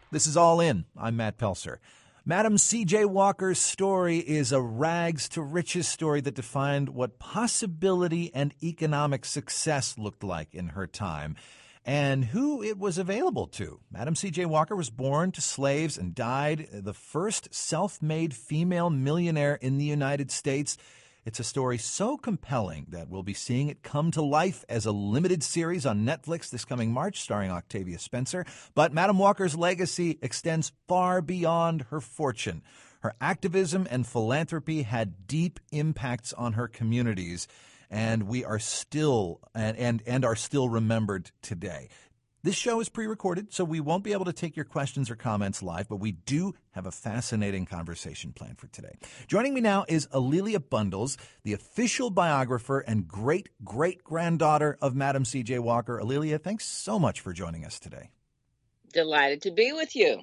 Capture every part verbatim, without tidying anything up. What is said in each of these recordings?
This is All In. I'm Matt Pelser. Madam C J. Walker's story is a rags to riches story that defined what possibility and economic success looked like in her time and who it was available to. Madam C J. Walker was born to slaves and died the first self-made female millionaire in the United States. It's a story so compelling that we'll be seeing it come to life as a limited series on Netflix this coming March, starring Octavia Spencer. But Madam Walker's legacy extends far beyond her fortune. Her activism and philanthropy had deep impacts on her communities, and we are still and, and, and are still remembered today. This show is pre-recorded, so we won't be able to take your questions or comments live, but we do have a fascinating conversation planned for today. Joining me now is A'Lelia Bundles, the official biographer and great-great-granddaughter of Madam C J. Walker. A'Lelia, thanks so much for joining us today. Delighted to be with you.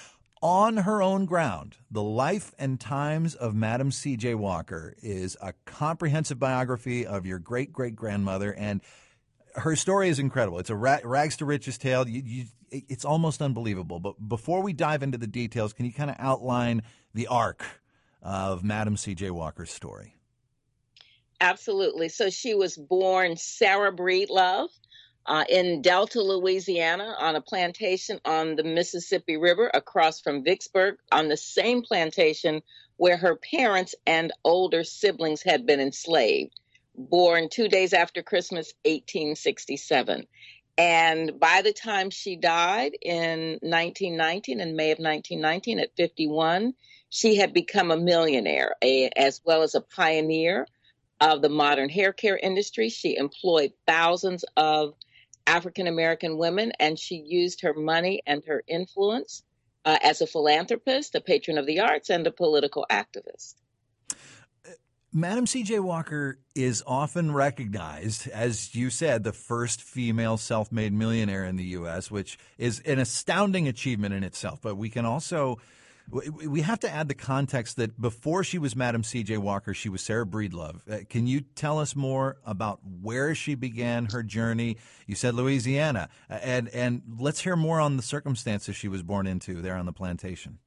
On Her Own Ground, The Life and Times of Madam C J. Walker is a comprehensive biography of your great-great-grandmother, and her story is incredible. It's a ra- rags to riches tale. You, you, it's almost unbelievable. But before we dive into the details, can you kind of outline the arc of Madam C J. Walker's story? Absolutely. So she was born Sarah Breedlove uh, in Delta, Louisiana, on a plantation on the Mississippi River across from Vicksburg, on the same plantation where her parents and older siblings had been enslaved. Born two days after Christmas, eighteen sixty-seven. And by the time she died in nineteen nineteen, in May of nineteen nineteen, at fifty-one, she had become a millionaire, a, as well as a pioneer of the modern hair care industry. She employed thousands of African-American women, and she used her money and her influence uh, as a philanthropist, a patron of the arts, and a political activist. Madam C J. Walker is often recognized, as you said, the first female self-made millionaire in the U S, which is an astounding achievement in itself. But we can also we have to add the context that before she was Madam C J. Walker, she was Sarah Breedlove. Uh, can you tell us more about where she began her journey? You said Louisiana, and and let's hear more on the circumstances she was born into there on the plantation.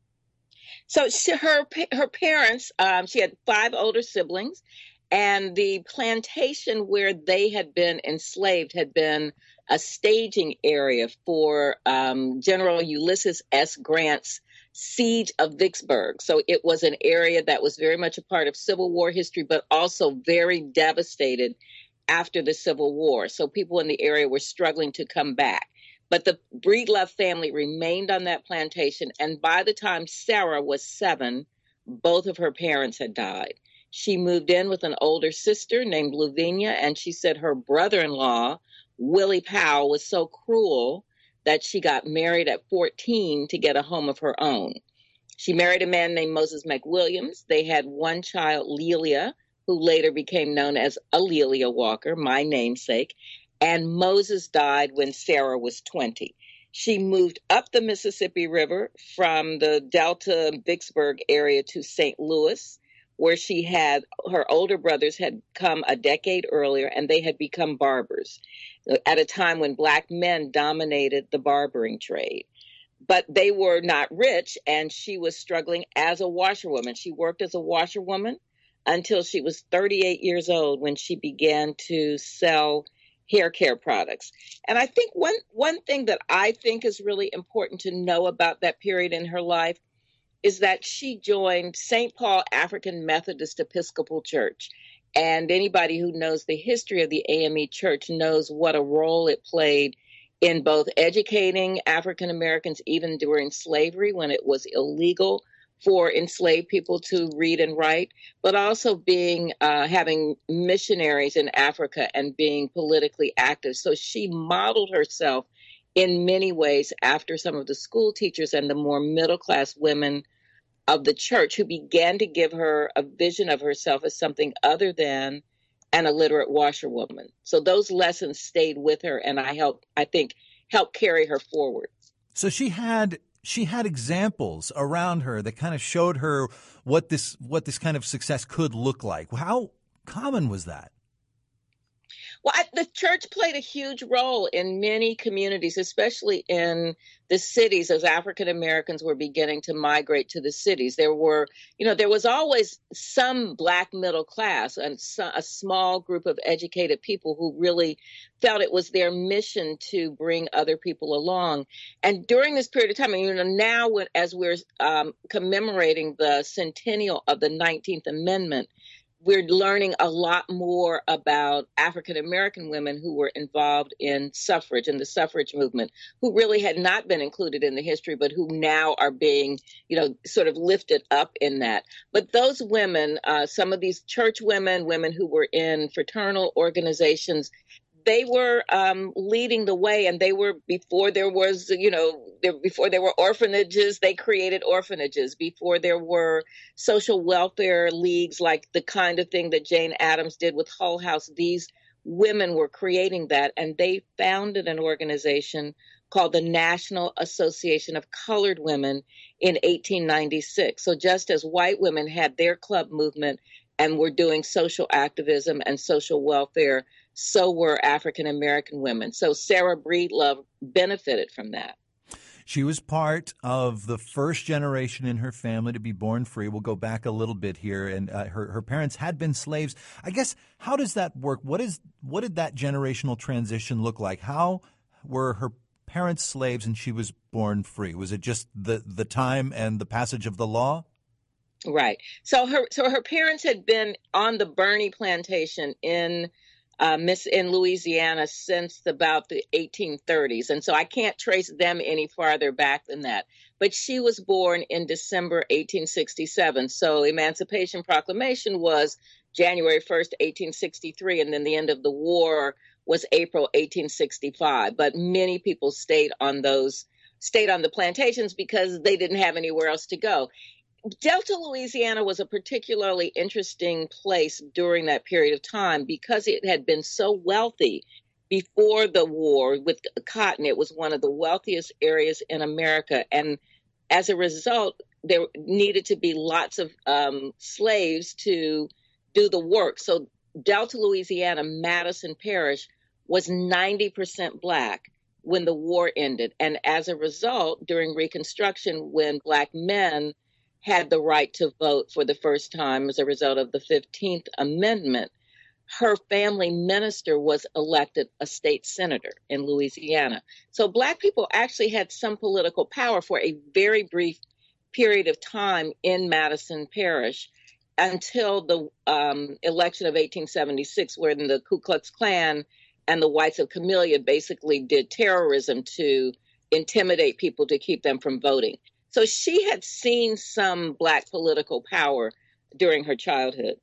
So she, her her parents, um, she had five older siblings, and the plantation where they had been enslaved had been a staging area for um, General Ulysses S. Grant's siege of Vicksburg. So it was an area that was very much a part of Civil War history, but also very devastated after the Civil War. So people in the area were struggling to come back. But the Breedlove family remained on that plantation, and by the time Sarah was seven, both of her parents had died. She moved in with an older sister named Lavinia, and she said her brother-in-law, Willie Powell, was so cruel that she got married at fourteen to get a home of her own. She married a man named Moses McWilliams. They had one child, Lelia, who later became known as A'Lelia Walker, my namesake. And Moses died when Sarah was twenty. She moved up the Mississippi River from the Delta Vicksburg area to Saint Louis, where she had her older brothers had come a decade earlier, and they had become barbers at a time when Black men dominated the barbering trade. But they were not rich, and she was struggling as a washerwoman. She worked as a washerwoman until she was thirty-eight years old when she began to sell hair care products. And I think one one thing that I think is really important to know about that period in her life is that she joined Saint Paul African Methodist Episcopal Church. And anybody who knows the history of the A M E Church knows what a role it played in both educating African Americans, even during slavery when it was illegal for enslaved people to read and write, but also being uh, having missionaries in Africa and being politically active. So she modeled herself in many ways after some of the school teachers and the more middle-class women of the church, who began to give her a vision of herself as something other than an illiterate washerwoman. So those lessons stayed with her, and I helped, I think, helped carry her forward. So she had She had examples around her that kind of showed her what this what this kind of success could look like. How common was that? Well, I, the church played a huge role in many communities, especially in the cities as African Americans were beginning to migrate to the cities. There were, you know, there was always some Black middle class and so, a small group of educated people who really felt it was their mission to bring other people along. And during this period of time, and, you know, now when, as we're um, commemorating the centennial of the nineteenth Amendment, we're learning a lot more about African American women who were involved in suffrage and the suffrage movement, who really had not been included in the history, but who now are being, you know, sort of lifted up in that. But those women, uh, some of these church women, women who were in fraternal organizations, they were um, leading the way, and they were, before there was, you know, there, before there were orphanages, they created orphanages. Before there were social welfare leagues, like the kind of thing that Jane Addams did with Hull House, these women were creating that, and they founded an organization called the National Association of Colored Women in eighteen ninety-six. So just as white women had their club movement and were doing social activism and social welfare, so were African American women. So Sarah Breedlove benefited from that. She was part of the first generation in her family to be born free. We'll go back a little bit here, and uh, her her parents had been slaves. I guess, how does that work? What is what did that generational transition look like? How were her parents slaves and she was born free? Was it just the the time and the passage of the law? Right. So her so her parents had been on the Bernie plantation in Uh, Miss in Louisiana since about the eighteen thirties. And so I can't trace them any farther back than that. But she was born in December eighteen sixty-seven. So Emancipation Proclamation was January first, eighteen sixty-three. And then the end of the war was April eighteen sixty-five. But many people stayed on those, stayed on the plantations because they didn't have anywhere else to go. Delta, Louisiana was a particularly interesting place during that period of time because it had been so wealthy before the war with cotton. It was one of the wealthiest areas in America. And as a result, there needed to be lots of um, slaves to do the work. So Delta, Louisiana, Madison Parish was ninety percent Black when the war ended. And as a result, during Reconstruction, when Black men had the right to vote for the first time as a result of the fifteenth Amendment, her family minister was elected a state senator in Louisiana. So Black people actually had some political power for a very brief period of time in Madison Parish until the um, election of eighteen seventy-six, where the Ku Klux Klan and the Whites of Camellia basically did terrorism to intimidate people to keep them from voting. So she had seen some Black political power during her childhood.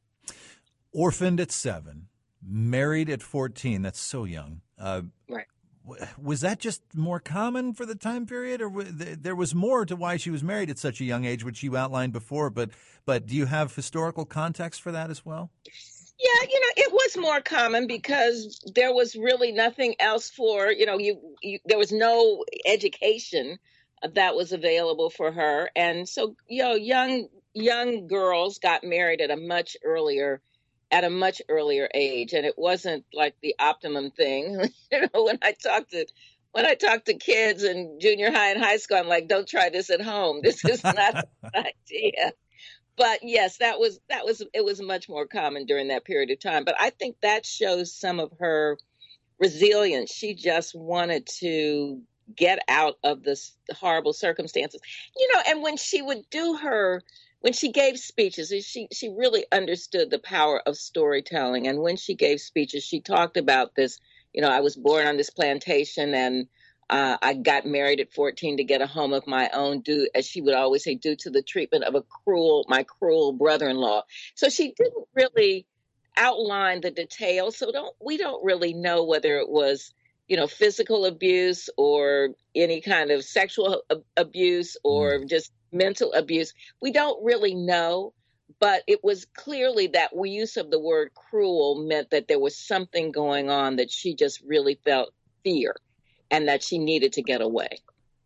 Orphaned at seven, married at fourteen. That's so young. Uh, right. Was that just more common for the time period, or was, there was more to why she was married at such a young age, which you outlined before? But but do you have historical context for that as well? Yeah, you know, it was more common because there was really nothing else for, you know, you, you there was no education that was available for her. And so, you know, young young girls got married at a much earlier at a much earlier age. And it wasn't like the optimum thing. You know, when I talk to when I talk to kids in junior high and high school, I'm like, don't try this at home. This is not an idea. But yes, that was that was it was much more common during that period of time. But I think that shows some of her resilience. She just wanted to get out of this horrible circumstances, you know. And when she would do her, when she gave speeches, she she really understood the power of storytelling. And when she gave speeches, she talked about this. You know, I was born on this plantation, and uh, I got married at fourteen to get a home of my own, due, as she would always say, due to the treatment of a cruel, my cruel brother-in-law. So she didn't really outline the details. So don't we don't really know whether it was, you know, physical abuse or any kind of sexual ab- abuse or mm. just mental abuse. We don't really know, but it was clearly that use of the word cruel meant that there was something going on, that she just really felt fear and that she needed to get away.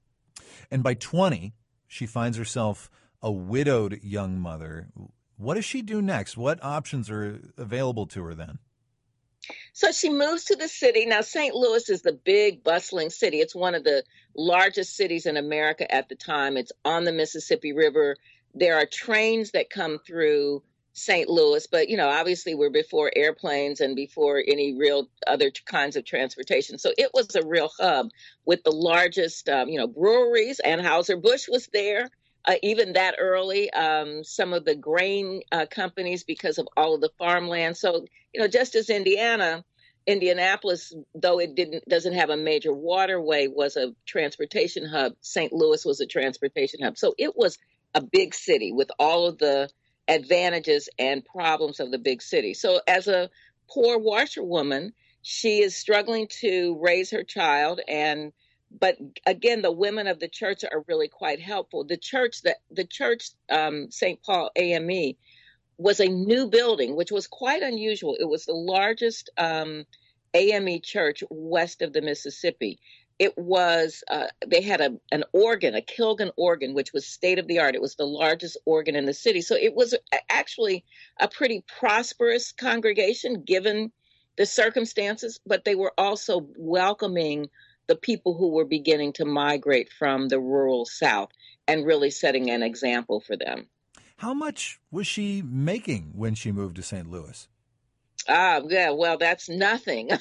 And by twenty, she finds herself a widowed young mother. What does she do next? What options are available to her then? So she moves to the city. Now, Saint Louis is the big, bustling city. It's one of the largest cities in America at the time. It's on the Mississippi River. There are trains that come through Saint Louis, but, you know, obviously we're before airplanes and before any real other kinds of transportation. So it was a real hub with the largest, um, you know, breweries. Anheuser-Busch was there. Uh, even that early, um, some of the grain uh, companies because of all of the farmland. So, you know, just as Indiana, Indianapolis, though it didn't doesn't have a major waterway, was a transportation hub. Saint Louis was a transportation hub. So it was a big city with all of the advantages and problems of the big city. So as a poor washerwoman, she is struggling to raise her child, and but again, the women of the church are really quite helpful. The church that the church, um, Saint Paul A M E, was a new building, which was quite unusual. It was the largest um, A M E church west of the Mississippi. It was uh, they had a an organ, a Kilgan organ, which was state of the art. It was the largest organ in the city. So it was actually a pretty prosperous congregation given the circumstances, but they were also welcoming the people who were beginning to migrate from the rural South and really setting an example for them. How much was she making when she moved to Saint Louis? Ah, yeah, well, that's nothing.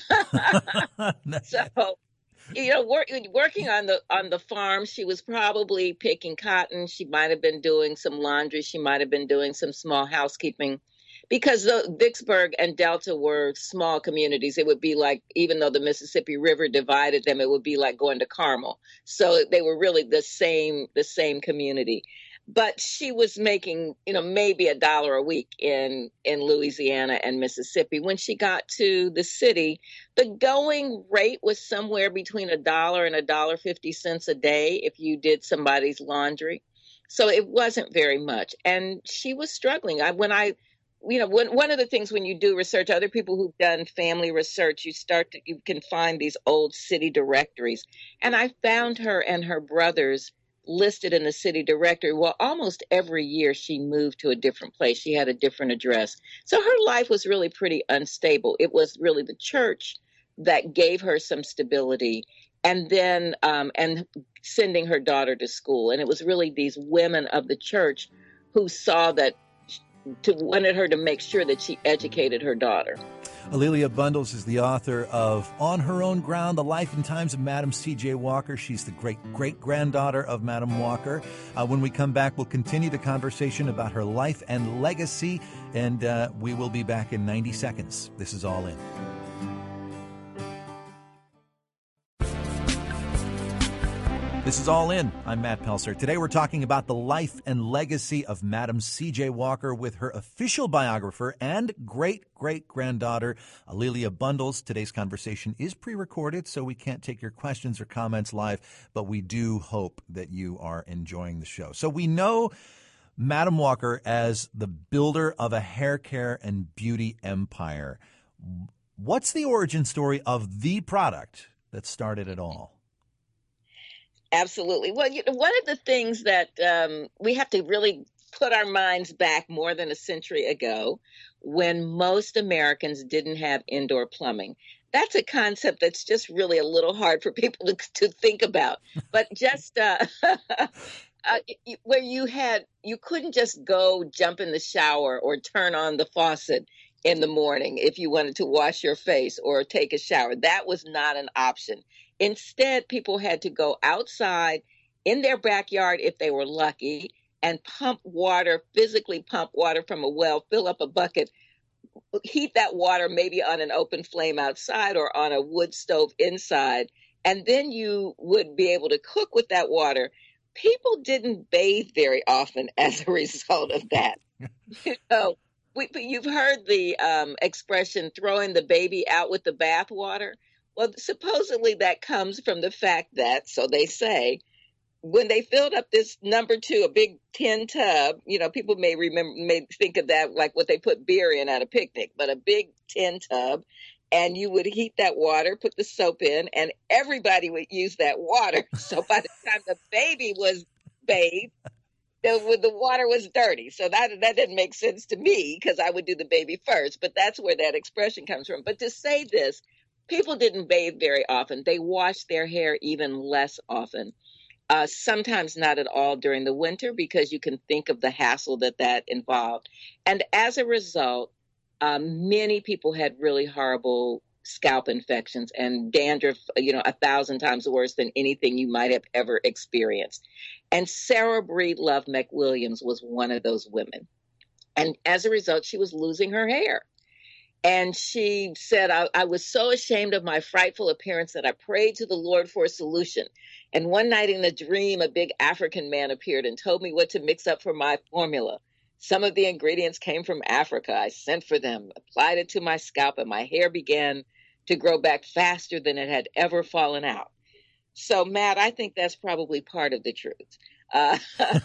So, you know, work, working on the on the farm, she was probably picking cotton. She might have been doing some laundry. She might have been doing some small housekeeping. Because the Vicksburg and Delta were small communities, it would be like, even though the Mississippi River divided them, it would be like going to Carmel. So they were really the same, the same community. But she was making, you know, maybe a dollar a week in, in Louisiana and Mississippi. When she got to the city, the going rate was somewhere between a dollar and a dollar fifty cents a day if you did somebody's laundry. So it wasn't very much. And she was struggling. I, when I you know, one, one of the things when you do research, other people who've done family research, you start to, you can find these old city directories. And I found her and her brothers listed in the city directory. Well, almost every year she moved to a different place. She had a different address. So her life was really pretty unstable. It was really the church that gave her some stability, and then, um, and sending her daughter to school. And it was really these women of the church who saw that, to wanted her to make sure that she educated her daughter. A'Lelia Bundles is the author of On Her Own Ground, The Life and Times of Madam C J. Walker. She's the great-great-granddaughter of Madam Walker. Uh, when we come back, we'll continue the conversation about her life and legacy, and uh, we will be back in ninety seconds. This is All In. This is All In. I'm Matt Pelser. Today we're talking about the life and legacy of Madam C J. Walker with her official biographer and great-great-granddaughter, A'Lelia Bundles. Today's conversation is pre-recorded, so we can't take your questions or comments live, but we do hope that you are enjoying the show. So we know Madam Walker as the builder of a hair care and beauty empire. What's the origin story of the product that started it all? Absolutely. Well, you know, one of the things that um, we have to really put our minds back more than a century ago, when most Americans didn't have indoor plumbing. That's a concept that's just really a little hard for people to, to think about. But just uh, uh, where you had, you couldn't just go jump in the shower or turn on the faucet in the morning if you wanted to wash your face or take a shower. That was not an option. Instead, people had to go outside in their backyard if they were lucky and pump water, physically pump water from a well, fill up a bucket, heat that water maybe on an open flame outside or on a wood stove inside, and then you would be able to cook with that water. People didn't bathe very often as a result of that. You know, we, you've heard the um, expression throwing the baby out with the bathwater. Well, supposedly that comes from the fact that, so they say, when they filled up this number two, a big tin tub, you know, people may remember, may think of that like what they put beer in at a picnic, but a big tin tub, and you would heat that water, put the soap in, and everybody would use that water. So by the time the baby was bathed, the, the water was dirty. So that that didn't make sense to me because I would do the baby first. But that's where that expression comes from. But to say this, people didn't bathe very often. They washed their hair even less often. Uh, sometimes not at all during the winter because you can think of the hassle that that involved. And as a result, um, many people had really horrible scalp infections and dandruff, you know, a thousand times worse than anything you might have ever experienced. And Sarah Breedlove McWilliams was one of those women. And as a result, she was losing her hair. And she said, I, I was so ashamed of my frightful appearance that I prayed to the Lord for a solution. And one night in a dream, a big African man appeared and told me what to mix up for my formula. Some of the ingredients came from Africa. I sent for them, applied it to my scalp, and my hair began to grow back faster than it had ever fallen out. So, Matt, I think that's probably part of the truth. Uh,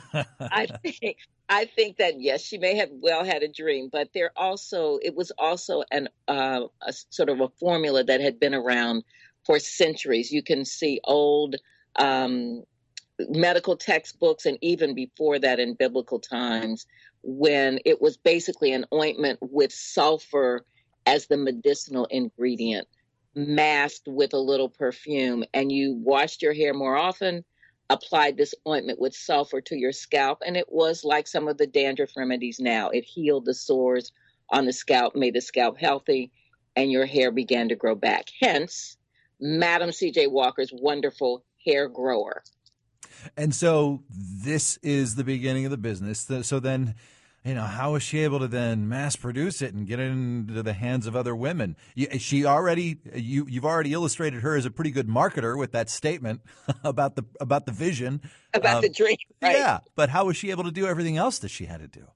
I think I think that yes, she may have well had a dream, but there also it was also an uh, a sort of a formula that had been around for centuries. You can see old um, medical textbooks, and even before that, in biblical times, when it was basically an ointment with sulfur as the medicinal ingredient, masked with a little perfume, and you washed your hair more often, applied this ointment with sulfur to your scalp, and it was like some of the dandruff remedies now. It healed the sores on the scalp, made the scalp healthy, and your hair began to grow back. Hence, Madam C J Walker's wonderful hair grower. And so this is the beginning of the business. So then, you know, how is she able to then mass produce it and get it into the hands of other women? She already, you, you've already illustrated her as a pretty good marketer with that statement about the about the vision, about um, the dream. Right? Yeah, but how was she able to do everything else that she had to do?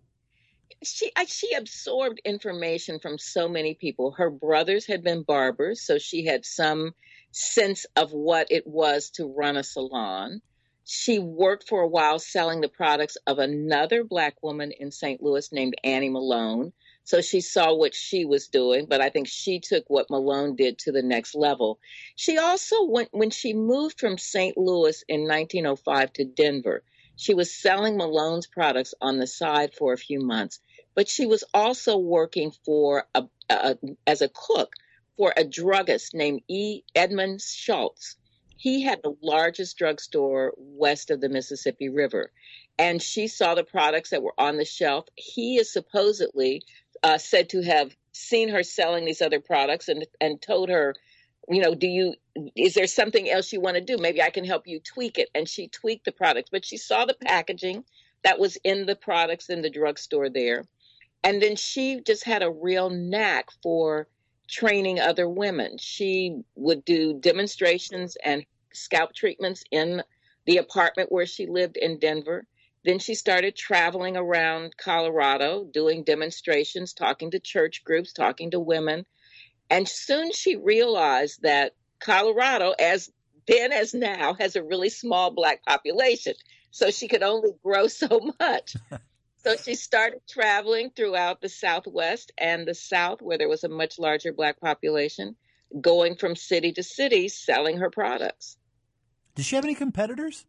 She she absorbed information from so many people. Her brothers had been barbers, so she had some sense of what it was to run a salon. She worked for a while selling the products of another Black woman in Saint Louis named Annie Malone. So she saw what she was doing, but I think she took what Malone did to the next level. She also went, when she moved from Saint Louis in nineteen oh five to Denver, she was selling Malone's products on the side for a few months, but she was also working for a, a, as a cook for a druggist named E. Edmund Schultz. He had the largest drugstore west of the Mississippi River, and she saw the products that were on the shelf. He is supposedly uh, said to have seen her selling these other products and, and told her, you know, do you, is there something else you want to do? Maybe I can help you tweak it. And she tweaked the products, but she saw the packaging that was in the products in the drugstore there. And then she just had a real knack for training other women. She would do demonstrations and scalp treatments in the apartment where she lived in Denver. Then she started traveling around Colorado, doing demonstrations, talking to church groups, talking to women. And soon she realized that Colorado, as then as now, has a really small Black population. So she could only grow so much. So she started traveling throughout the Southwest and the South, where there was a much larger Black population, going from city to city, selling her products. Did she have any competitors?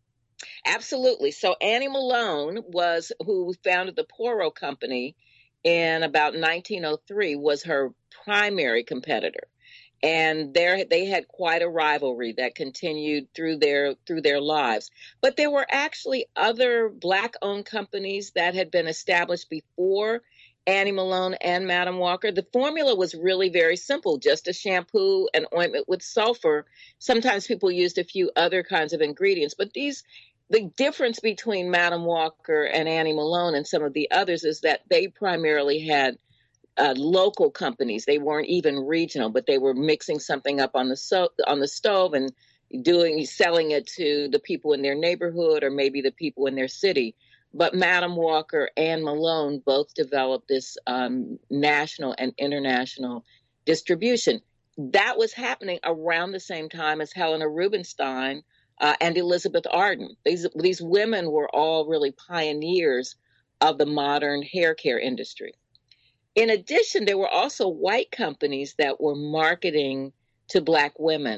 Absolutely. So Annie Malone was who founded the Poro Company in about nineteen oh three, was her primary competitor. And there they had quite a rivalry that continued through their through their lives. But there were actually other Black-owned companies that had been established before Annie Malone and Madam Walker. The formula was really very simple, just a shampoo, an ointment with sulfur. Sometimes people used a few other kinds of ingredients, but these the difference between Madam Walker and Annie Malone and some of the others is that they primarily had Uh, local companies. They weren't even regional, but they were mixing something up on the so- on the stove and doing selling it to the people in their neighborhood or maybe the people in their city. But Madam Walker and Malone both developed this um, national and international distribution. That was happening around the same time as Helena Rubinstein uh, and Elizabeth Arden. These these women were all really pioneers of the modern hair care industry. In addition, there were also white companies that were marketing to Black women.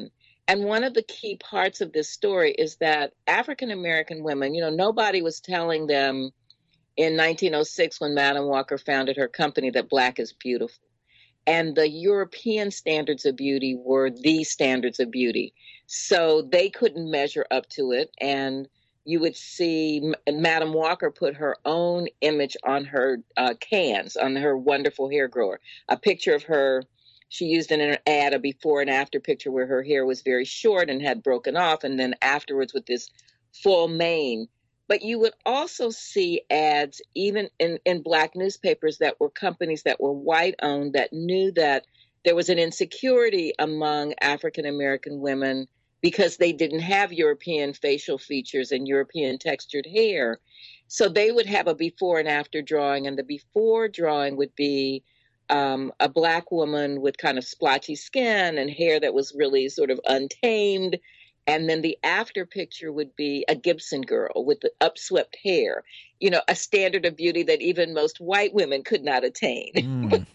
And one of the key parts of this story is that African American women, you know, nobody was telling them in nineteen oh six when Madam Walker founded her company that black is beautiful. And the European standards of beauty were the standards of beauty. So they couldn't measure up to it. And you would see Madam Walker put her own image on her uh, cans, on her wonderful hair grower. A picture of her, she used in an ad a before and after picture where her hair was very short and had broken off, and then afterwards with this full mane. But you would also see ads, even in, in black newspapers, that were companies that were white owned, that knew that there was an insecurity among African American women because they didn't have European facial features and European textured hair. So they would have a before and after drawing, and the before drawing would be um, a black woman with kind of splotchy skin and hair that was really sort of untamed. And then the after picture would be a Gibson girl with the upswept hair, you know, a standard of beauty that even most white women could not attain. Mm.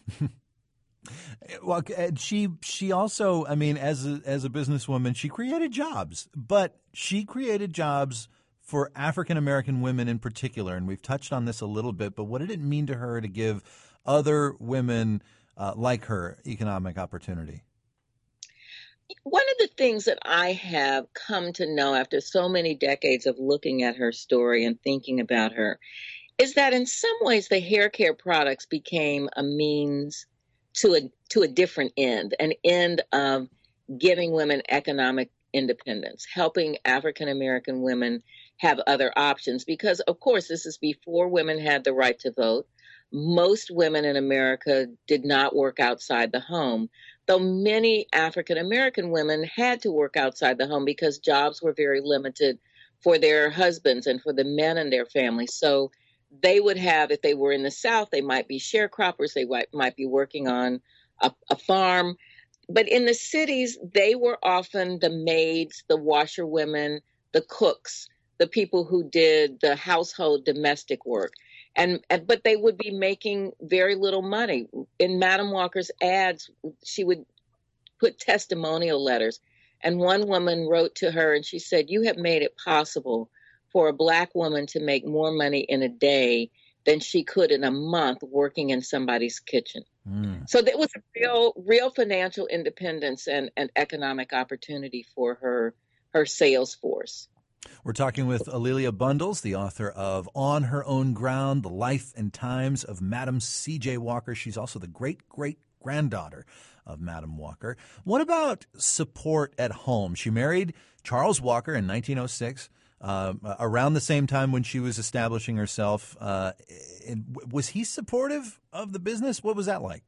Well, she she also, I mean, as a, as a businesswoman, she created jobs, but she created jobs for African American women in particular. And we've touched on this a little bit, but what did it mean to her to give other women uh, like her economic opportunity? One of the things that I have come to know after so many decades of looking at her story and thinking about her is that in some ways the hair care products became a means to a to a different end, an end of giving women economic independence, helping African American women have other options. Because, of course, this is before women had the right to vote. Most women in America did not work outside the home, though many African American women had to work outside the home because jobs were very limited for their husbands and for the men in their families. So they would have, if they were in the South, they might be sharecroppers, they might, might be working on a, a farm. But in the cities, they were often the maids, the washerwomen, the cooks, the people who did the household domestic work. And, and but they would be making very little money. In Madam Walker's ads, she would put testimonial letters. And one woman wrote to her and she said, "You have made it possible for a black woman to make more money in a day than she could in a month working in somebody's kitchen." Mm. So there was a real, real financial independence and, and economic opportunity for her, her sales force. We're talking with A'Lelia Bundles, the author of On Her Own Ground, The Life and Times of Madam C J. Walker. She's also the great-great-granddaughter of Madam Walker. What about support at home? She married Charles Walker in nineteen oh six, uh, around the same time when she was establishing herself. Uh, was he supportive of the business? What was that like?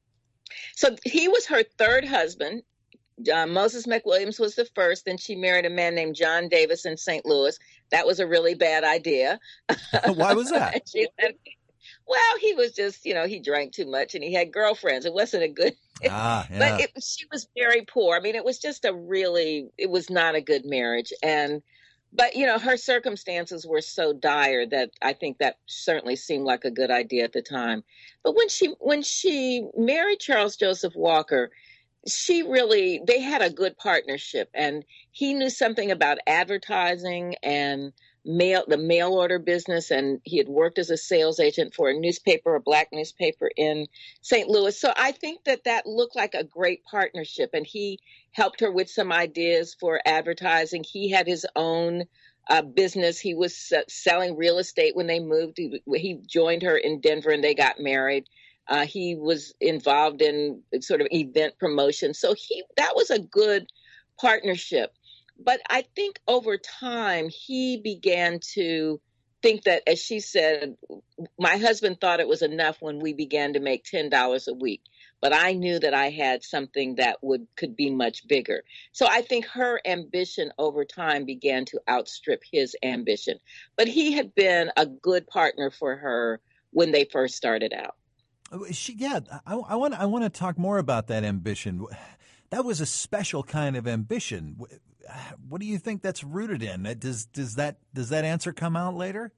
So he was her third husband. Uh, Moses McWilliams was the first. Then she married a man named John Davis in Saint Louis. That was a really bad idea. Why was that? She said, well, he was just, you know, he drank too much and he had girlfriends. It wasn't a good, ah, yeah. but it, she was very poor. I mean, it was just a really, it was not a good marriage. And, but, you know, her circumstances were so dire that I think that certainly seemed like a good idea at the time. But when she, when she married Charles Joseph Walker, she really, they had a good partnership, and he knew something about advertising and mail, the mail order business. And he had worked as a sales agent for a newspaper, a black newspaper in Saint Louis. So I think that that looked like a great partnership, and he helped her with some ideas for advertising. He had his own uh, business. He was uh, selling real estate when they moved. He, he joined her in Denver and they got married. Uh, he was involved in sort of event promotion. So he that was a good partnership. But I think over time, he began to think that, as she said, my husband thought it was enough when we began to make ten dollars a week. But I knew that I had something that would could be much bigger. So I think her ambition over time began to outstrip his ambition. But he had been a good partner for her when they first started out. She, yeah, I, I want I want to talk more about that ambition. That was a special kind of ambition. What do you think that's rooted in? Does does that does that answer come out later?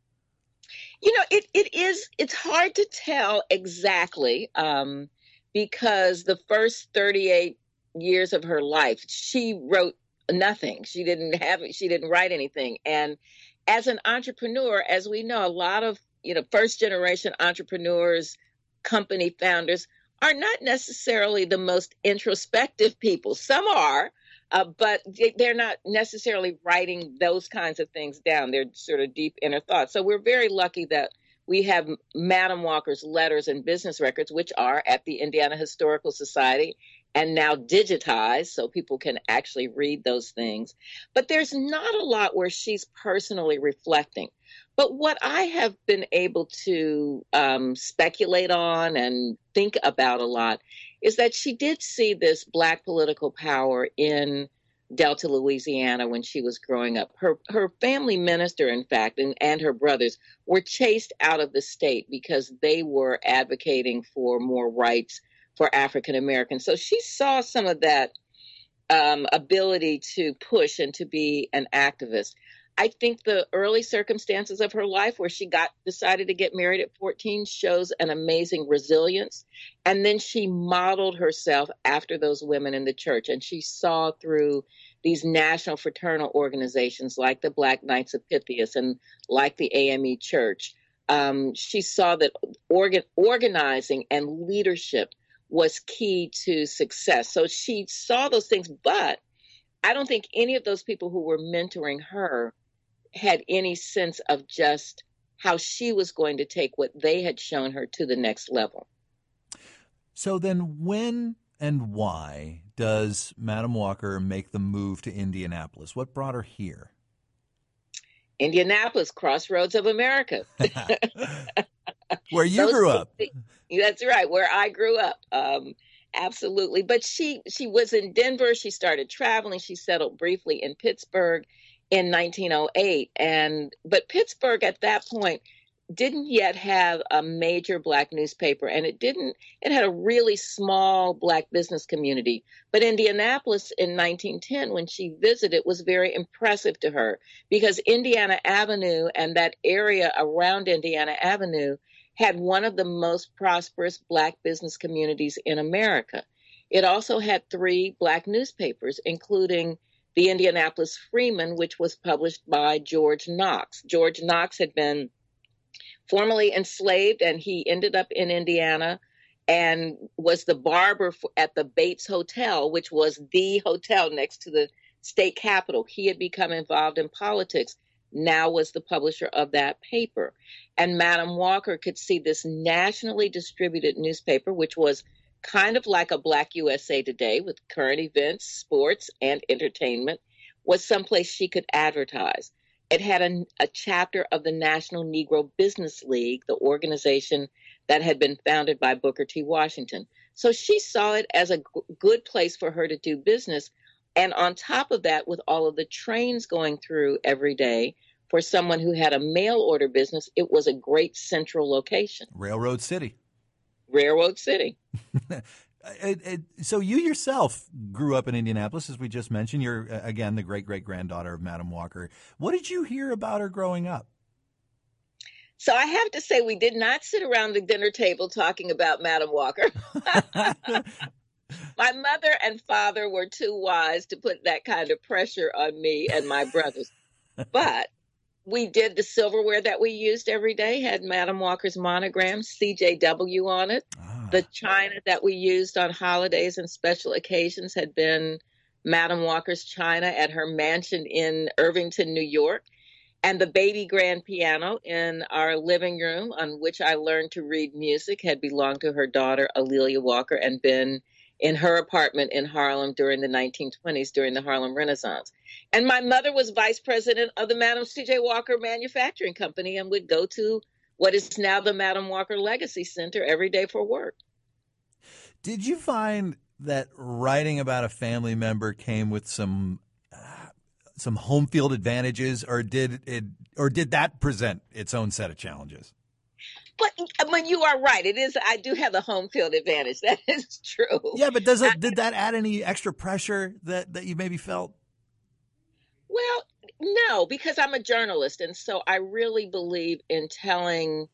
You know, it it is. It's hard to tell exactly um, because the first thirty-eight years of her life, she wrote nothing. She didn't have she didn't write anything. And as an entrepreneur, as we know, a lot of, you know, first generation entrepreneurs, company founders are not necessarily the most introspective people. Some are, uh, but they're not necessarily writing those kinds of things down. They're sort of deep inner thoughts. So we're very lucky that we have Madam Walker's letters and business records, which are at the Indiana Historical Society and now digitized so people can actually read those things. But there's not a lot where she's personally reflecting. But what I have been able to um, speculate on and think about a lot is that she did see this Black political power in Delta, Louisiana, when she was growing up. Her her family minister, in fact, and, and her brothers were chased out of the state because they were advocating for more rights for African Americans. So she saw some of that um, ability to push and to be an activist. I think the early circumstances of her life where she got decided to get married at fourteen shows an amazing resilience. And then she modeled herself after those women in the church. And she saw through these national fraternal organizations like the Black Knights of Pythias and like the A M E Church. Um, she saw that organ- organizing and leadership was key to success. So she saw those things, but I don't think any of those people who were mentoring her had any sense of just how she was going to take what they had shown her to the next level. So then when and why does Madam Walker make the move to Indianapolis? What brought her here? Indianapolis, crossroads of America. Where you grew up. That's right, where I grew up. Um, absolutely. But she she was in Denver. She started traveling. She settled briefly in Pittsburgh in nineteen oh eight. And but Pittsburgh at that point didn't yet have a major Black newspaper, and it didn't it had a really small Black business community. But Indianapolis in nineteen ten, when she visited, was very impressive to her because Indiana Avenue and that area around Indiana Avenue had one of the most prosperous Black business communities in America. It also had three Black newspapers, including the Indianapolis Freeman, which was published by George Knox. George Knox had been formerly enslaved, and he ended up in Indiana and was the barber for, at the Bates Hotel, which was the hotel next to the state capitol. He had become involved in politics, now was the publisher of that paper. And Madam Walker could see this nationally distributed newspaper, which was kind of like a Black U S A Today with current events, sports, and entertainment, was someplace she could advertise. It had a, a chapter of the National Negro Business League, the organization that had been founded by Booker T. Washington. So she saw it as a g- good place for her to do business. And on top of that, with all of the trains going through every day, for someone who had a mail order business, it was a great central location. Railroad City. Railroad City. It, it, so you yourself grew up in Indianapolis, as we just mentioned. You're, uh, again, the great-great-granddaughter of Madam Walker. What did you hear about her growing up? So I have to say we did not sit around the dinner table talking about Madam Walker. My mother and father were too wise to put that kind of pressure on me and my brothers. But we did the silverware that we used every day, had Madam Walker's monogram, C J W, on it. Ah. The china that we used on holidays and special occasions had been Madam Walker's china at her mansion in Irvington, New York. And the baby grand piano in our living room, on which I learned to read music, had belonged to her daughter, Alelia Walker, and been in her apartment in Harlem during the nineteen twenties, during the Harlem Renaissance. And my mother was vice president of the Madam C J Walker Manufacturing Company and would go to what is now the Madam Walker Legacy Center every day for work. Did you find that writing about a family member came with some uh, some home field advantages, or did it, or did that present its own set of challenges? But I mean, you are right. It is. I do have the home field advantage. That is true. Yeah, but does it? Did that add any extra pressure that, that you maybe felt? Well, no, because I'm a journalist, and so I really believe in telling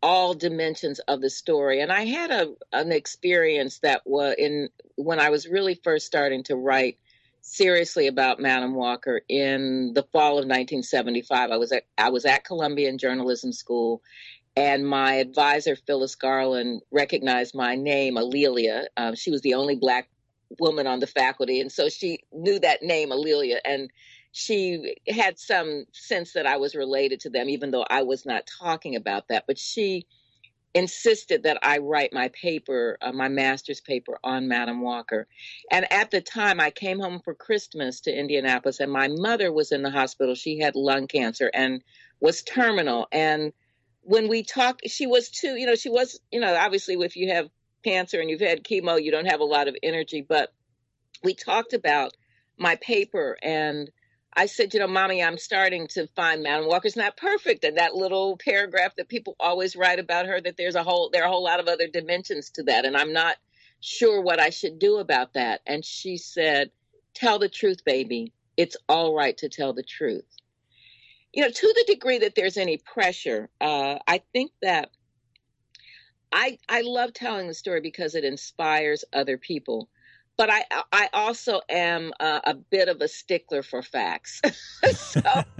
all dimensions of the story. And I had a an experience that was in when I was really first starting to write seriously about Madam Walker in the fall of nineteen seventy-five. I was at I was at Columbia in journalism school, and my advisor Phyllis Garland recognized my name, A'Lelia. Um, she was the only Black woman on the faculty, and so she knew that name, A'Lelia, and she had some sense that I was related to them, even though I was not talking about that. But she insisted that I write my paper, uh, my master's paper on Madam Walker. And at the time, I came home for Christmas to Indianapolis, and my mother was in the hospital. She had lung cancer and was terminal. And when we talked, she was too, you know, she was, you know, obviously if you have cancer and you've had chemo, you don't have a lot of energy. But we talked about my paper, and I said, you know, Mommy, I'm starting to find Madam Walker's not perfect. And that little paragraph that people always write about her, that there's a whole, there are a whole lot of other dimensions to that. And I'm not sure what I should do about that. And she said, tell the truth, baby. It's all right to tell the truth. You know, to the degree that there's any pressure, uh, I think that I, I love telling the story because it inspires other people. But I I also am a, a bit of a stickler for facts. so,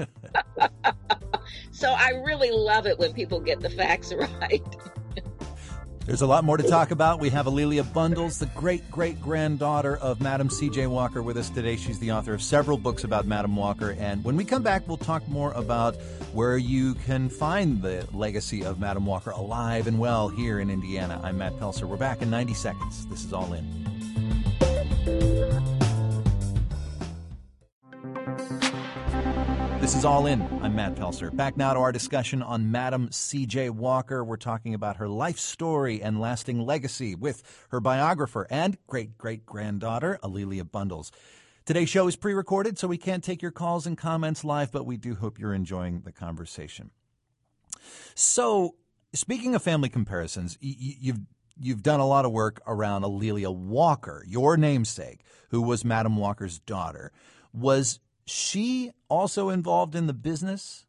so I really love it when people get the facts right. There's a lot more to talk about. We have A'Lelia Bundles, the great-great-granddaughter of Madam C J. Walker, with us today. She's the author of several books about Madam Walker. And when we come back, we'll talk more about where you can find the legacy of Madam Walker alive and well here in Indiana. I'm Matt Pelser. We're back in ninety seconds. This is All In. This is All In. I'm Matt Pelser. Back now to our discussion on Madam C J. Walker. We're talking about her life story and lasting legacy with her biographer and great-great-granddaughter, A'Lelia Bundles. Today's show is pre-recorded, so we can't take your calls and comments live, but we do hope you're enjoying the conversation. So, speaking of family comparisons, y- y- you've You've done a lot of work around A'Lelia Walker, your namesake, who was Madam Walker's daughter. Was she also involved in the business?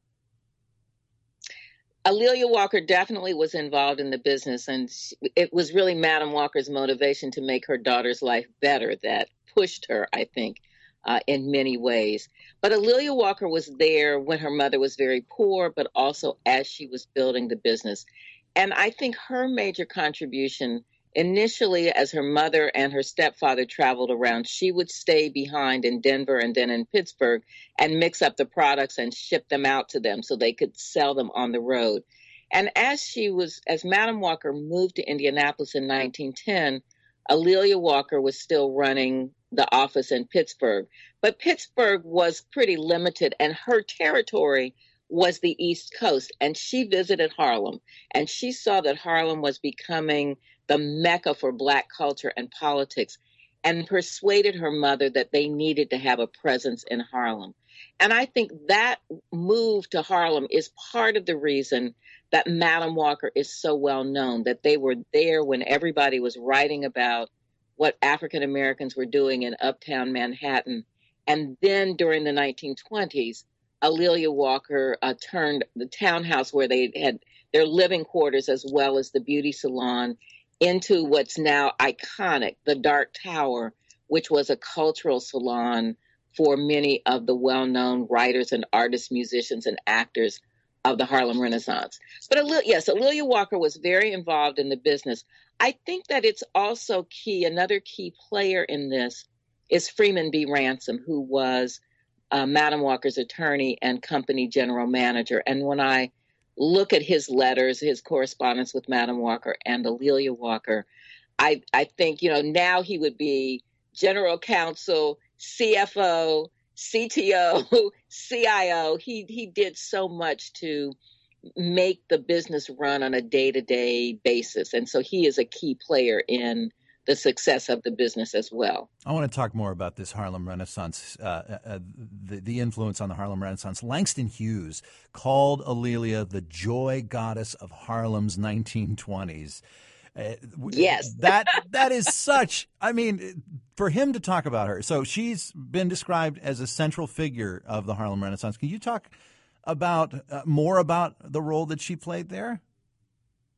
A'Lelia Walker definitely was involved in the business, and she, it was really Madam Walker's motivation to make her daughter's life better that pushed her, I think, uh, in many ways. But A'Lelia Walker was there when her mother was very poor, but also as she was building the business. And I think her major contribution, initially as her mother and her stepfather traveled around, she would stay behind in Denver and then in Pittsburgh and mix up the products and ship them out to them so they could sell them on the road. And as she was, as Madam Walker moved to Indianapolis in nineteen ten, A'Lelia Walker was still running the office in Pittsburgh. But Pittsburgh was pretty limited, and her territory was the East Coast, and she visited Harlem, and she saw that Harlem was becoming the mecca for Black culture and politics, and persuaded her mother that they needed to have a presence in Harlem. And I think that move to Harlem is part of the reason that Madam Walker is so well known, that they were there when everybody was writing about what African Americans were doing in uptown Manhattan. And then during the nineteen twenties, A'Lelia Walker uh, turned the townhouse where they had their living quarters as well as the beauty salon into what's now iconic, the Dark Tower, which was a cultural salon for many of the well-known writers and artists, musicians, and actors of the Harlem Renaissance. But A'Lelia, yes, A'Lelia Walker was very involved in the business. I think that it's also key, another key player in this is Freeman B. Ransom, who was Uh, Madam Walker's attorney and company general manager. And when I look at his letters, his correspondence with Madam Walker and A'Lelia Walker, I, I think, you know, now he would be general counsel, C F O, C T O, C I O. He, he did so much to make the business run on a day-to-day basis. And so he is a key player in the success of the business as well. I want to talk more about this Harlem Renaissance, uh, uh, the, the influence on the Harlem Renaissance. Langston Hughes called A'Lelia the joy goddess of Harlem's nineteen twenties. Uh, yes. that that is such, I mean, for him to talk about her. So she's been described as a central figure of the Harlem Renaissance. Can you talk about uh, more about the role that she played there?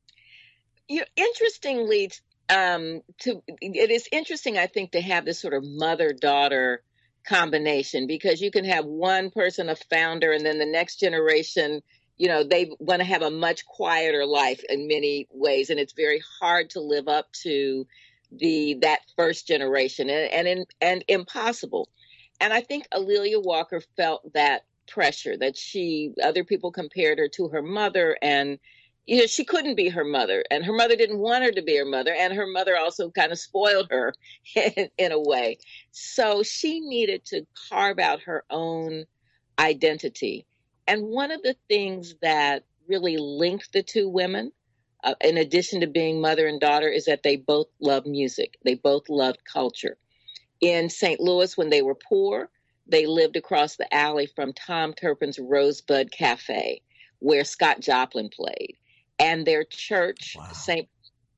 You know, interestingly, um, to it is interesting, I think, to have this sort of mother-daughter combination because you can have one person, a founder, and then the next generation, you know, they want to have a much quieter life in many ways, and it's very hard to live up to the that first generation, and and in, and impossible. And I think Amelia Walker felt that pressure that she other people compared her to her mother, and you know she couldn't be her mother, and her mother didn't want her to be her mother, and her mother also kind of spoiled her in, in a way. So she needed to carve out her own identity. And one of the things that really linked the two women, uh, in addition to being mother and daughter, is that they both loved music. They both loved culture. In Saint Louis, when they were poor, they lived across the alley from Tom Turpin's Rosebud Cafe, where Scott Joplin played. And their church, Wow. Saint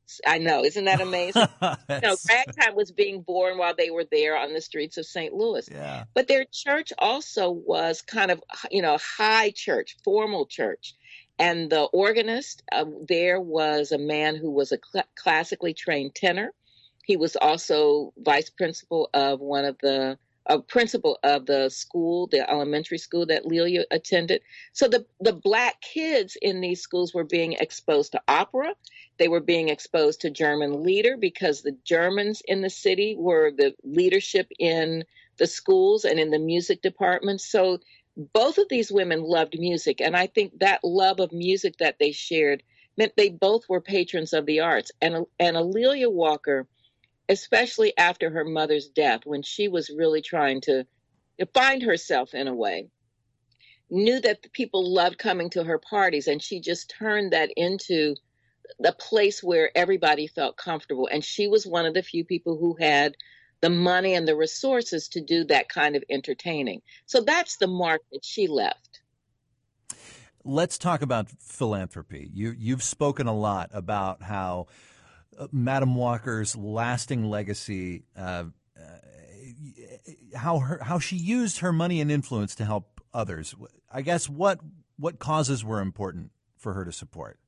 I know, isn't that amazing? No, That's- ragtime was being born while they were there on the streets of Saint Louis. yeah. But their church also was kind of, you know, high church, formal church. And the organist uh, there was a man who was a cl- classically trained tenor. He was also vice principal of one of the a principal of the school, the elementary school that Lelia attended. So the, the black kids in these schools were being exposed to opera. They were being exposed to German lieder because the Germans in the city were the leadership in the schools and in the music departments. So both of these women loved music. And I think that love of music that they shared meant they both were patrons of the arts. And, and Amelia Walker, especially after her mother's death, when she was really trying to find herself in a way, knew that the people loved coming to her parties. And she just turned that into the place where everybody felt comfortable. And she was one of the few people who had the money and the resources to do that kind of entertaining. So that's the mark that she left. Let's talk about philanthropy. You, you've spoken a lot about how uh, Madam Walker's lasting legacy, uh, uh, how her, how she used her money and influence to help others. I guess what what causes were important for her to support?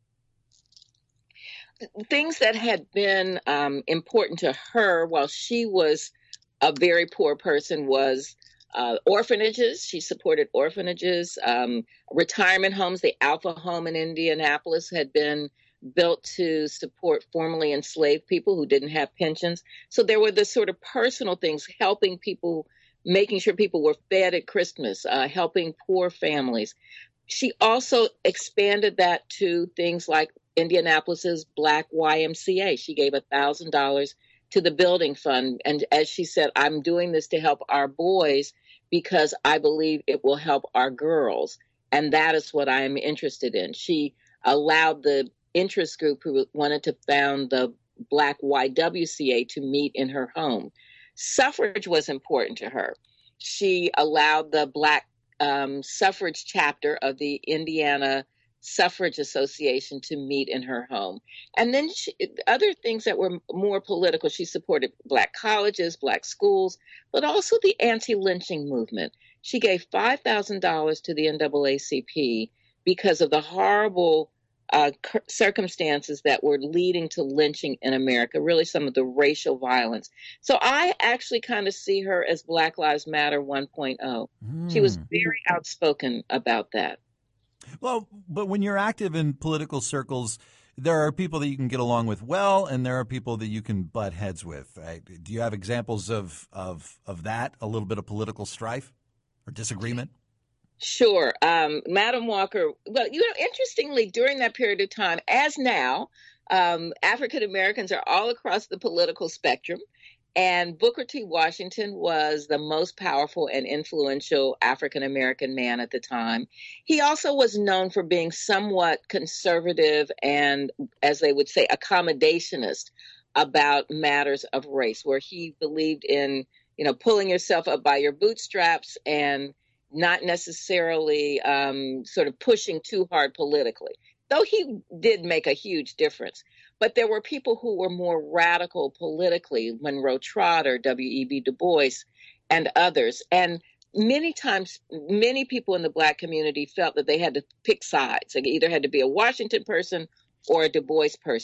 Things that had been um, important to her while she was a very poor person was uh, orphanages. She supported orphanages, um, retirement homes. The Alpha Home in Indianapolis had been built to support formerly enslaved people who didn't have pensions. So there were the sort of personal things, helping people, making sure people were fed at Christmas, uh, helping poor families. She also expanded that to things like Indianapolis's Black Y M C A. She gave one thousand dollars to the building fund. And as she said, I'm doing this to help our boys because I believe it will help our girls. And that is what I am interested in. She allowed the interest group who wanted to found the Black Y W C A to meet in her home. Suffrage was important to her. She allowed the Black um, suffrage chapter of the Indiana Suffrage Association to meet in her home. And then she, other things that were more political. She supported Black colleges, Black schools, but also the anti-lynching movement. She gave five thousand dollars to the N double A C P because of the horrible uh, circumstances that were leading to lynching in America, really some of the racial violence. So I actually kind of see her as Black Lives Matter 1.0. Mm. She was very outspoken about that. Well, but when you're active in political circles, there are people that you can get along with well, and there are people that you can butt heads with. Right? Do you have examples of, of, of that, a little bit of political strife or disagreement? Sure. Um, Madam Walker, well, you know, interestingly, during that period of time, as now, um, African Americans are all across the political spectrum. And Booker T. Washington was the most powerful and influential African American man at the time. He also was known for being somewhat conservative and, as they would say, accommodationist about matters of race, where he believed in, you know, pulling yourself up by your bootstraps and not necessarily um, sort of pushing too hard politically, though he did make a huge difference. But there were people who were more radical politically, Monroe Trotter, W E B Du Bois, and others. And many times, many people in the Black community felt that they had to pick sides. They either had to be a Washington person or a Du Bois person.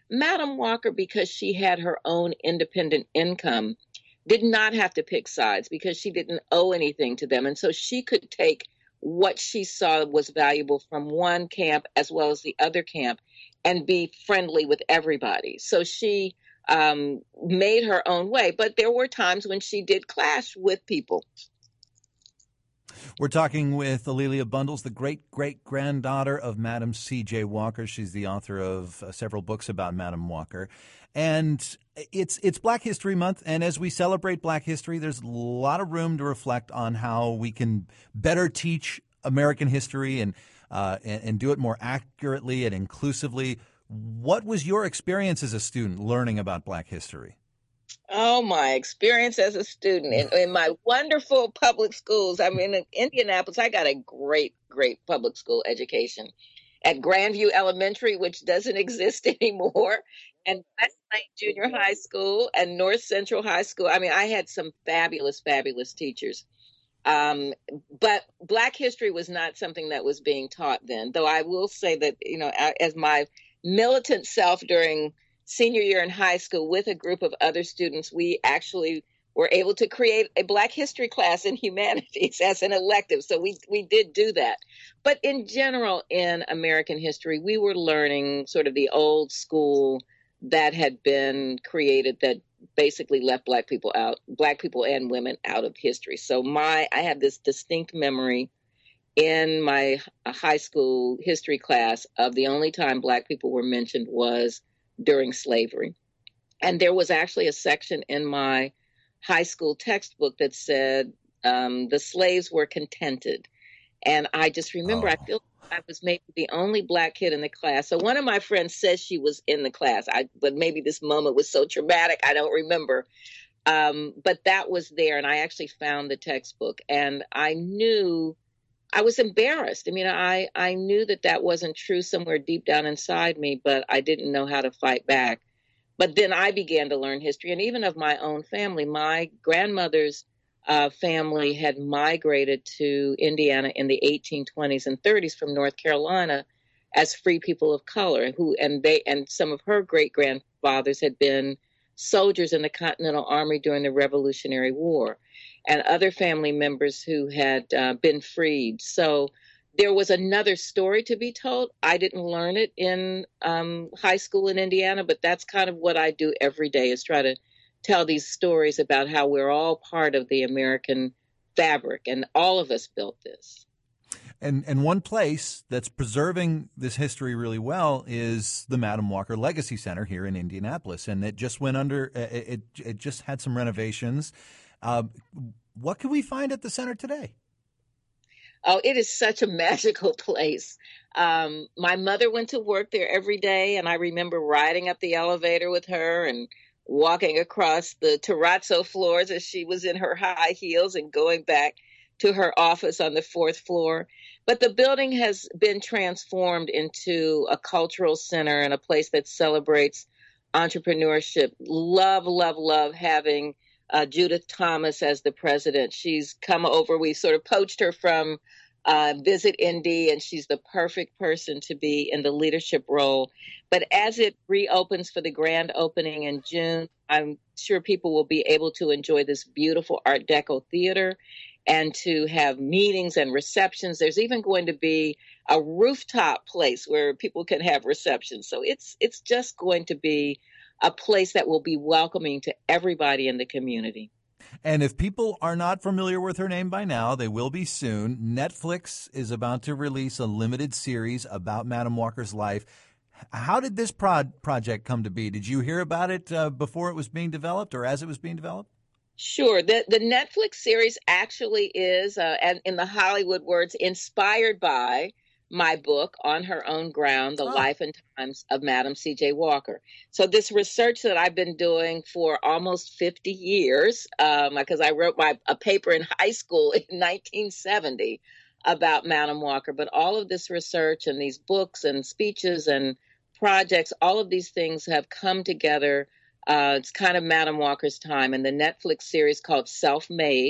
Madam Walker, because she had her own independent income, did not have to pick sides because she didn't owe anything to them. And so she could take what she saw was valuable from one camp as well as the other camp and be friendly with everybody. So she um, made her own way. But there were times when she did clash with people. We're talking with A'Lelia Bundles, the great-great-granddaughter of Madam C J. Walker. She's the author of uh, several books about Madam Walker. And it's it's Black History Month, and as we celebrate Black history, there's a lot of room to reflect on how we can better teach American history and uh, and, and do it more accurately and inclusively. What was your experience as a student learning about Black history? Oh, my experience as a student in, in my wonderful public schools. I mean, in Indianapolis, I got a great, great public school education at Grandview Elementary, which doesn't exist anymore, and West Lane Junior High School and North Central High School. I mean, I had some fabulous, fabulous teachers. Um, but Black history was not something that was being taught then, though I will say that, you know, as my militant self during senior year in high school with a group of other students, we actually were able to create a Black history class in humanities as an elective. So we, we did do that. But in general, in American history, we were learning sort of the old school that had been created that basically left Black people out, Black people and women out of history. So my, I have this distinct memory in my high school history class of the only time Black people were mentioned was during slavery. And there was actually a section in my high school textbook that said um, the slaves were contented. And I just remember, oh. I feel I was maybe the only Black kid in the class. So one of my friends says she was in the class, I, but maybe this moment was so traumatic, I don't remember. Um, but that was there. And I actually found the textbook and I knew I was embarrassed. I mean, I, I knew that that wasn't true somewhere deep down inside me, but I didn't know how to fight back. But then I began to learn history, and even of my own family. My grandmother's uh, family had migrated to Indiana in the eighteen twenties and thirties from North Carolina as free people of color, who and they and some of her great grandfathers had been soldiers in the Continental Army during the Revolutionary War, and other family members who had uh, been freed. So there was another story to be told. I didn't learn it in um, high school in Indiana, but that's kind of what I do every day, is try to tell these stories about how we're all part of the American fabric, and all of us built this. And and one place that's preserving this history really well is the Madam Walker Legacy Center here in Indianapolis, and it just went under. It it, it just had some renovations. Uh, what can we find at the center today? Oh, it is such a magical place. Um, my mother went to work there every day, and I remember riding up the elevator with her and walking across the terrazzo floors as she was in her high heels and going back to her office on the fourth floor. But the building has been transformed into a cultural center and a place that celebrates entrepreneurship. Love, love, love having uh, Judith Thomas as the president. She's come over. We sort of poached her from uh, Visit Indy, and she's the perfect person to be in the leadership role. But as it reopens for the grand opening in June, I'm sure people will be able to enjoy this beautiful Art Deco theater and to have meetings and receptions. There's even going to be a rooftop place where people can have receptions. So it's it's just going to be a place that will be welcoming to everybody in the community. And if people are not familiar with her name by now, they will be soon. Netflix is about to release a limited series about Madam Walker's life. How did this pro- project come to be? Did you hear about it uh, before it was being developed or as it was being developed? Sure. The the Netflix series actually is, uh, and in the Hollywood words, inspired by my book, On Her Own Ground, The oh. Life and Times of Madam C J. Walker. So this research that I've been doing for almost fifty years, um, because I wrote my a paper in high school in nineteen seventy about Madam Walker, but all of this research and these books and speeches and projects, all of these things have come together. Uh, it's kind of Madam Walker's time, and the Netflix series called Self-Made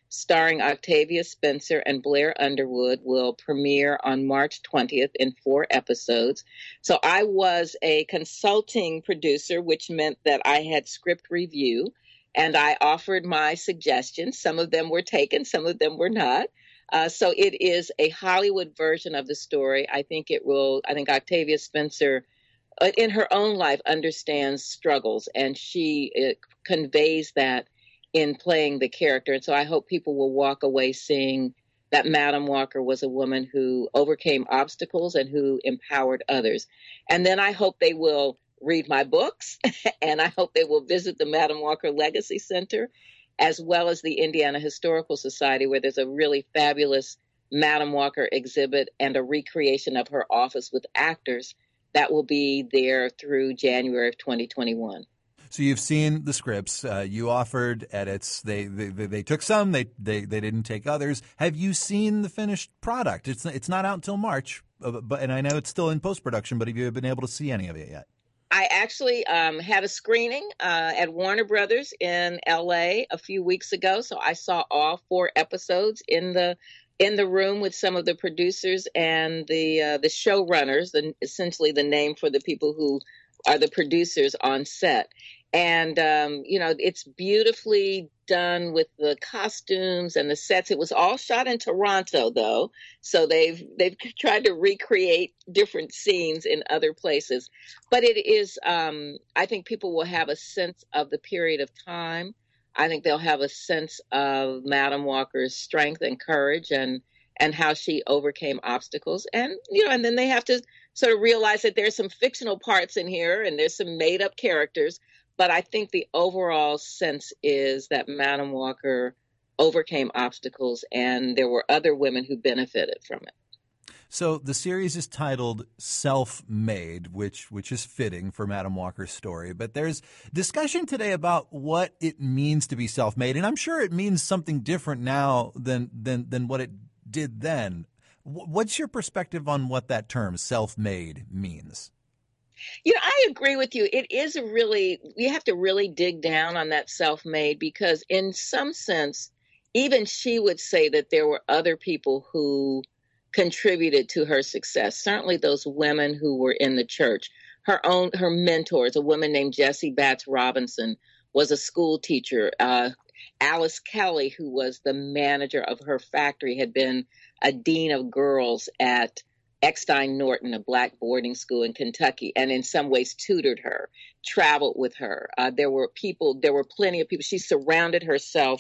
starring Octavia Spencer and Blair Underwood, will premiere on March twentieth in four episodes. So I was a consulting producer, which meant that I had script review, and I offered my suggestions. Some of them were taken, some of them were not. Uh, so it is a Hollywood version of the story. I think it will, I think Octavia Spencer, uh, in her own life, understands struggles, and she uh, conveys that in playing the character. And so I hope people will walk away seeing that Madam Walker was a woman who overcame obstacles and who empowered others. And then I hope they will read my books, and I hope they will visit the Madam Walker Legacy Center, as well as the Indiana Historical Society, where there's a really fabulous Madam Walker exhibit and a recreation of her office with actors that will be there through January of twenty twenty-one. So you've seen the scripts. Uh, you offered edits. They, they they they took some. They they they didn't take others. Have you seen the finished product? It's it's not out until March, but and I know it's still in post production. But have you been able to see any of it yet? I actually um, had a screening uh, at Warner Brothers in L A a few weeks ago, so I saw all four episodes in the in the room with some of the producers and the uh, the showrunners, the, essentially the name for the people who are the producers on set. And, um, you know, it's beautifully done with the costumes and the sets. It was all shot in Toronto, though. So they've they've tried to recreate different scenes in other places. But it is, um, I think people will have a sense of the period of time. I think they'll have a sense of Madam Walker's strength and courage and and how she overcame obstacles. And, you know, and then they have to sort of realize that there's some fictional parts in here and there's some made up characters. But I think the overall sense is that Madam Walker overcame obstacles, and there were other women who benefited from it. So the series is titled Self-Made, which which is fitting for Madam Walker's story. But there's discussion today about what it means to be self-made, and I'm sure it means something different now than than than what it did then. What's your perspective on what that term self-made means? You know, I agree with you. It is a really, you have to really dig down on that self-made, because in some sense, even she would say that there were other people who contributed to her success. Certainly those women who were in the church. Her own, her mentors, a woman named Jessie Batts Robinson, was a school teacher. Uh, Alice Kelly, who was the manager of her factory, had been a dean of girls at Eckstein Norton, a black boarding school in Kentucky, and in some ways tutored her, traveled with her. Uh, there were people, there were plenty of people. She surrounded herself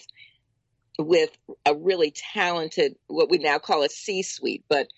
with a really talented, what we now call a C-suite, but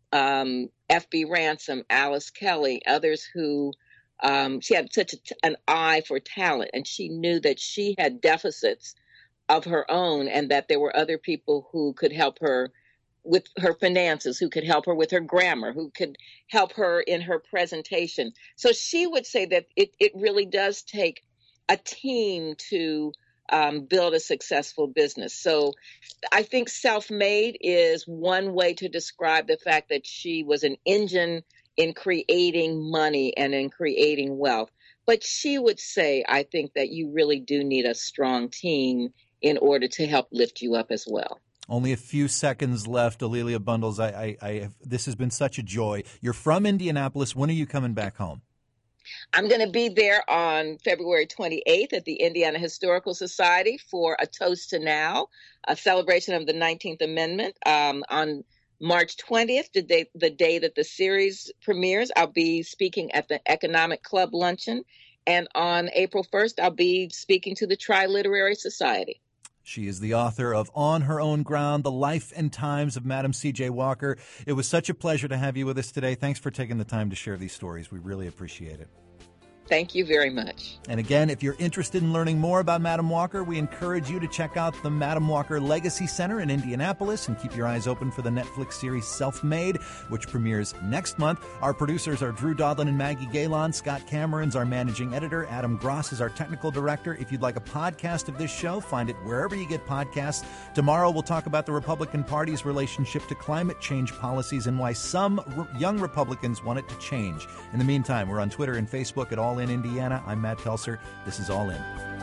um, F B Ransom, Alice Kelly, others who, um, she had such a, an eye for talent, and she knew that she had deficits of her own and that there were other people who could help her with her finances, who could help her with her grammar, who could help her in her presentation. So she would say that it, it really does take a team to um, build a successful business. So I think self-made is one way to describe the fact that she was an engine in creating money and in creating wealth. But she would say, I think that you really do need a strong team in order to help lift you up as well. Only a few seconds left, A'Lelia Bundles. I, I, I have, this has been such a joy. You're from Indianapolis. When are you coming back home? I'm going to be there on February twenty-eighth at the Indiana Historical Society for a Toast to Now, a celebration of the nineteenth Amendment. Um, on March twentieth, the day, the day that the series premieres, I'll be speaking at the Economic Club Luncheon. And on April first, I'll be speaking to the Tri-Literary Society. She is the author of On Her Own Ground, The Life and Times of Madam C J Walker. It was such a pleasure to have you with us today. Thanks for taking the time to share these stories. We really appreciate it. Thank you very much. And again, if you're interested in learning more about Madam Walker, we encourage you to check out the Madam Walker Legacy Center in Indianapolis and keep your eyes open for the Netflix series Self-Made, which premieres next month. Our producers are Drew Dodlin and Maggie Galon. Scott Cameron's our managing editor. Adam Gross is our technical director. If you'd like a podcast of this show, find it wherever you get podcasts. Tomorrow, we'll talk about the Republican Party's relationship to climate change policies and why some re- young Republicans want it to change. In the meantime, we're on Twitter and Facebook at All In Indiana. I'm Matt Pelser. This is All In.